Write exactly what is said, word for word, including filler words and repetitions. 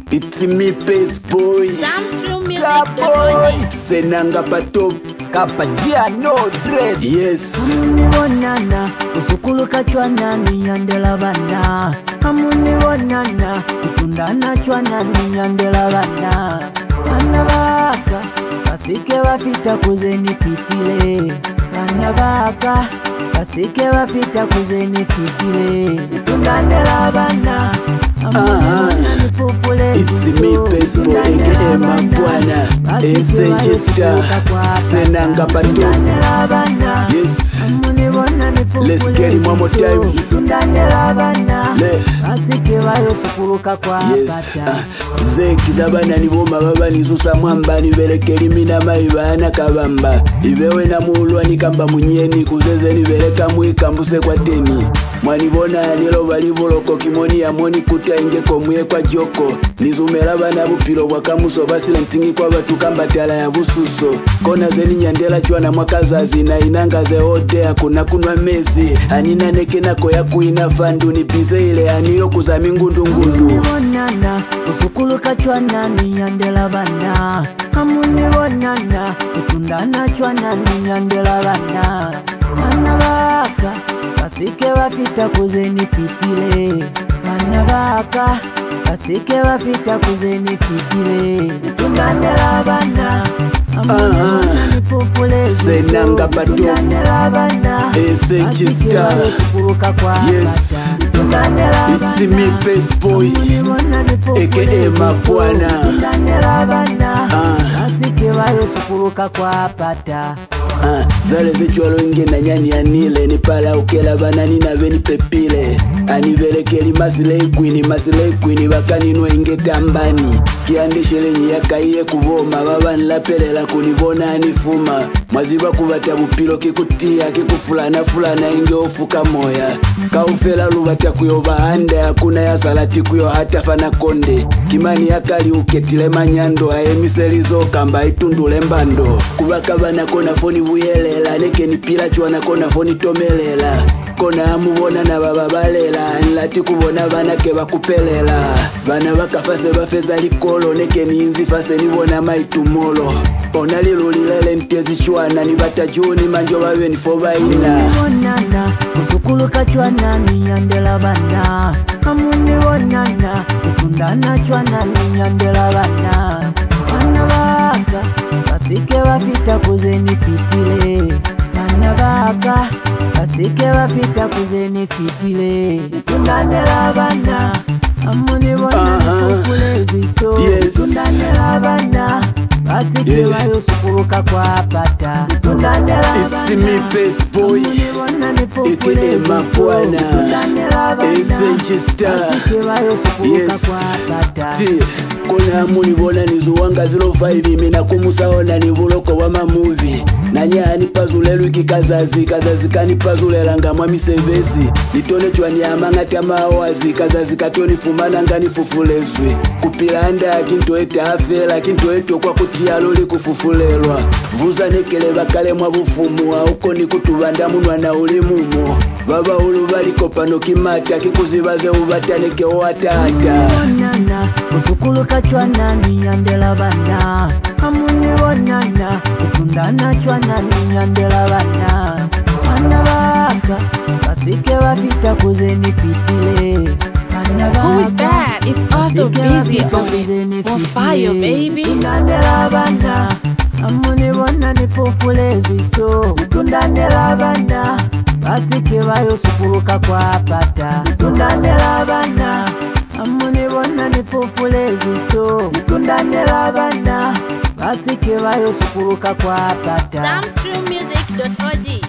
It's me, Pace Boy. Zamstream Music dot O G. Senanga patop. Kapajia no dread. Yes. Amuni bonana, usukulu kachwana ni nyandela bana. Amuni bonana, kutundana chwana ni nyandela bana. Anabaka, basike wafita kuzeni fitile. Anabaka, basike wafita kuzeni fitile. Kutundana bana. Ah, it's me, Pace Boy, aka Mabwana, Essential Star, Senanga patop. Yes. Let's get it one more time. Yes. Ah. Zeki zabana ni boma baba ni susa mwamba ni belekeli mina maibana kabamba. Ivewe na muulwa ni kamba munyeni kuzeze ni beleka muikambuse kwa teni. Mwanibona ya nilo balivoloko kimoni ya moni kuta ingeko mwe kwa joko. Nizumela bana bupilo wakamuso basile ntingi kwa batu kamba tala ya bususo. Kona zeni nyandela chwana mwakazazi na inanga ze ote ya kuna kunwa mezi. Anina neke nako ya kuina fandu ni bize ile aniyo kuzami ngundu ngundu. Bonana, usukulu kachwana ni nyandela bana. Amuni bonana, kutundana chwana ni nyandela bana. Anabaka, basike wafita kuzeni fitile. Anabaka, basike wafita kuzeni fitile. Kutundana bana. Aha. Senanga patop. Essential Star. Yes. It's me, Pace Boy, aka Mabwana. Ah. Ah, zale zichwalo inge na nyani anile ni pala ukela banani na veni pepile. Anivelekeli masilei kwini masilei kwini bakaninwa inge tambani. Kiandishe lenye yakaiye kuvoma baba nilapelela kunivona anifuma. Maziba kubata bupilo kikutia kikufulana fulana inge ofuka moya. Kaufela lubata kuyo bahanda hakuna ya salati kuyo hata fana konde. Kimani yakali uketile manyando aemiselizo kamba itundule mbando. Kubaka bana kona foni vuyelela neke ni pila chwana kona foni tomelela. Kona amubona na baba balela nlati kubona bana ke bakupelela. Bana bakafase bafeza likolo neke ni inzi fase nibona maitumolo. Ona lilo lilele ntezi chwana ni batajuni manjo bawe ni fobaina. Bonana, usukulu kachwana ni nyandela bana. Amuni bonana, kutundana chwana ni nyandela bana. Anabaka, basike wafita kuzeni fitile. Anabaka, basike wafita kuzeni fitile. Kutundana bana. Amuni bonana, kufulezi so. Yes. Kutundana bana. Basike Yeah. wayo sukuruka kwa pata. It's me, Pace Boy, aka Mabwana, Essential Star. Yes. Ti, kona amuni bona nizuwanga zero five mina kumusaona ni vuloko wa mamuvi. Nanyani pazulelu kikazazi kazazi kani pazulela nga mwami sevezi. Nitone chwani amanga tamawazi kazazi katoni fumana ngani fufulezwe. Kupilanda kintoeta afela kintoeto kwa kutia loli kufufulelwa. Vuza nekele bakale mwa bufumu uko ni kutubanda munwa na ulimumo. Baba ulu baliko pano kimata kikuzibaze ubataneke watata. Bonana, usukulu kachwana ni nyandela bana. Amuni bonana, kutundana chwana ni nyandela bana. Anabaka, basike wafita kuzeni fitile. Who is that? It's also busy on it. On fire, baby. Kutundana bana. Amuni bona ni fufulezi so. Kutundana bana. Basike wayo sukuruka kwa pata. Kutundana bana. Amuni bona ni fufulezi so. Kutundana bana. Basike wayo sukuruka kwa pata. Zamstream Music dot O G.